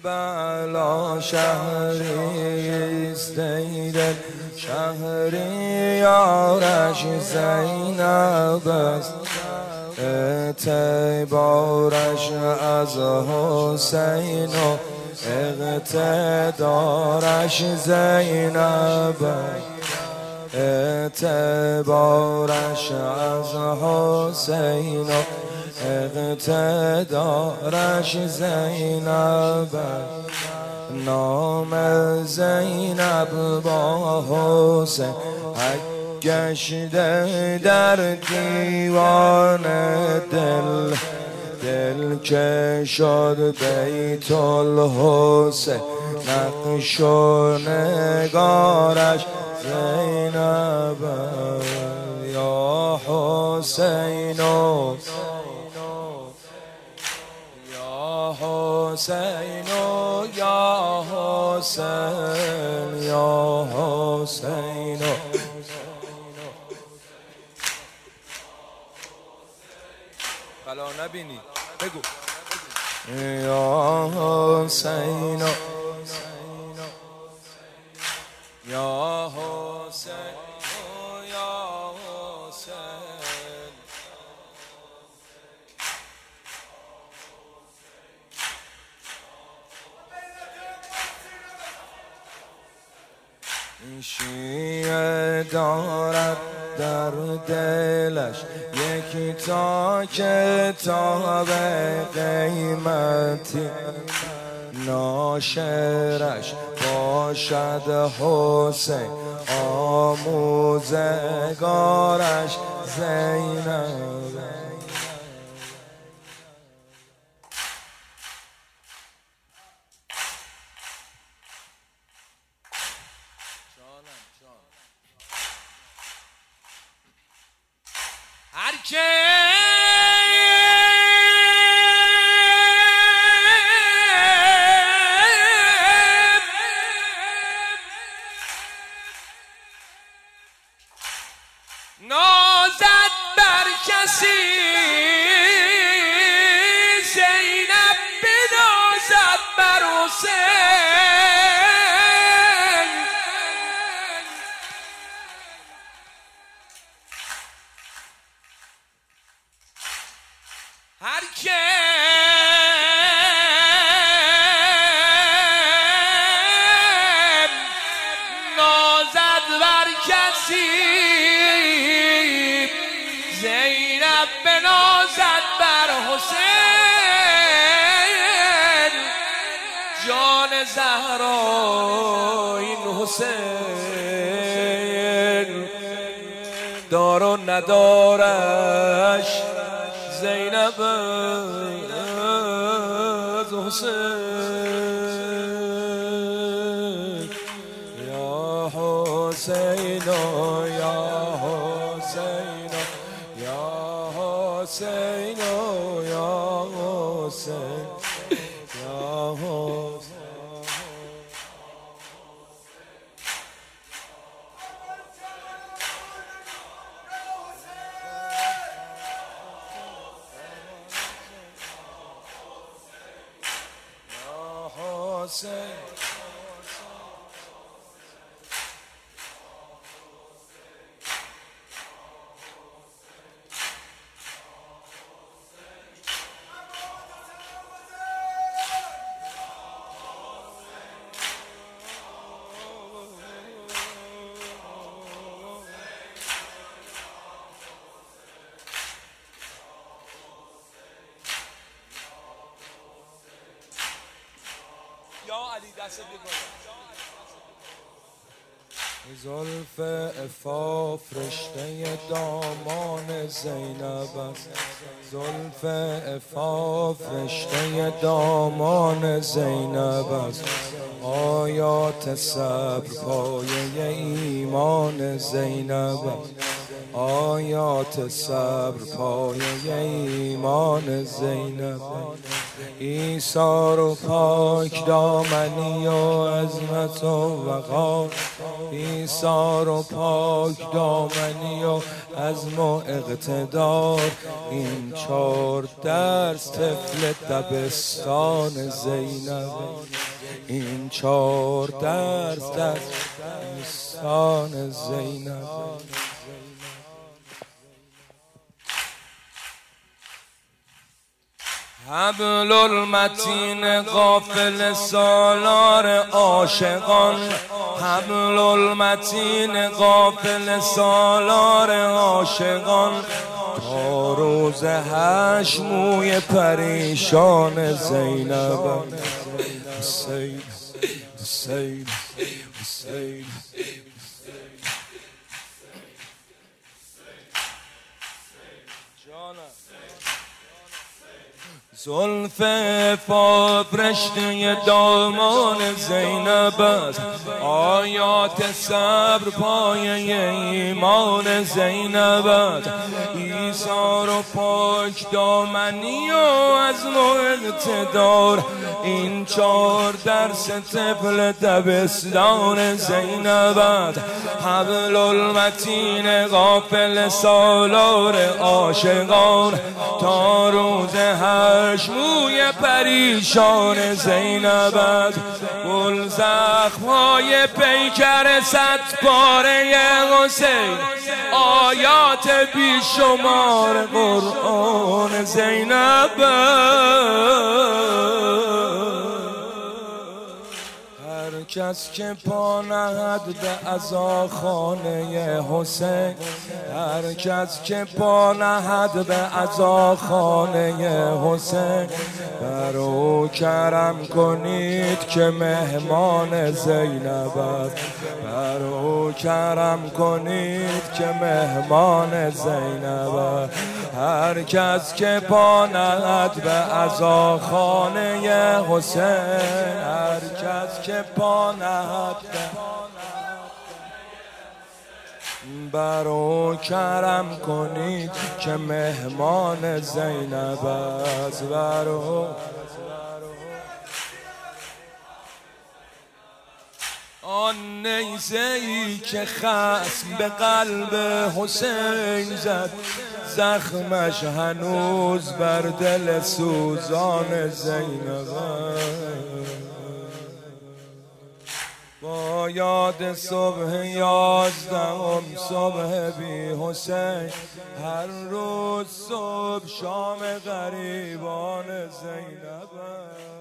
کربلا شهریست ای دل، شهری یارش زینب است، اعتبارش از حسین و اقتدارش زینب است، اعتبارش از حسین و اقتدارش زینب، نام زینب با حسین حک گشته در دیوان دل، دل که شد بیت الحسین نقش و نگارش زینب، یا حسین حسین یا حسین یا حسین بلا نبینی بگو یا حسین یا حسین یا حسین شیعه دارد در دلش یکی تا کتاب قیمتی، ناشرش باشد حسین آموزگارش زینب، هر که نازد بر کسی زینب بنازد بر حسین، هر که نازد بر کسی زینب بنازد بر حسین، جان زهرا این حسین دار و ندارش زینب از حسین، یا حسین یا حسین یا حسین یا حسین یا حسین حسین یا علی دست زلف عفاف رشته دامان زینب است، زلف عفاف رشته دامان زینب است، آیات صبر پایه ایمان زینب است، آیات صبر پایه ایمان زینب. ایثار و پاک دامنی و عظمت و وقار، ایثار و پاک دامنی و عزم و اقتدار. این 4 درس طفل دبستان زینب. این 4 درس در دبستان زینب. حبل المتین غافل سالار عاشقان، حبل المتین غافل سالار عاشقان. تا روز حشر موی پریشان زینب. حسین حسین حسین زلف فابرشته دامان زینب است. آیات صبر پایه ایمان زینب است. ایثار و پاک دامنی و عزم و اقتدار. این 4 درس طفل دبستان زینب است. حبل المتین غافل سالار عاشقان. تا روز حشر موی پریشان زینب است. گل زخم‌های پیکر 100 پاره حسین. آیات بیشمار قرآن زینب است. هر کس که پا نهد به عزاخانه حسین، هر کس که پا نهد به عزاخانه حسین، بر او کرم کنید که مهمان زینب است. بر او کرم کنید که مهمان زینب است. هر کس که پا نهد به عزاخانه حسین، هر کس که پا نهد بر او کرم کنید که مهمان زینب است. بر او آن نیزه‌ای که خصم به قلب حسین زد، زخمش هنوز بر دل سوزان زینب. با یاد صبح 11 صبح بی حسین، هر روز صبح شام غریبان زینب.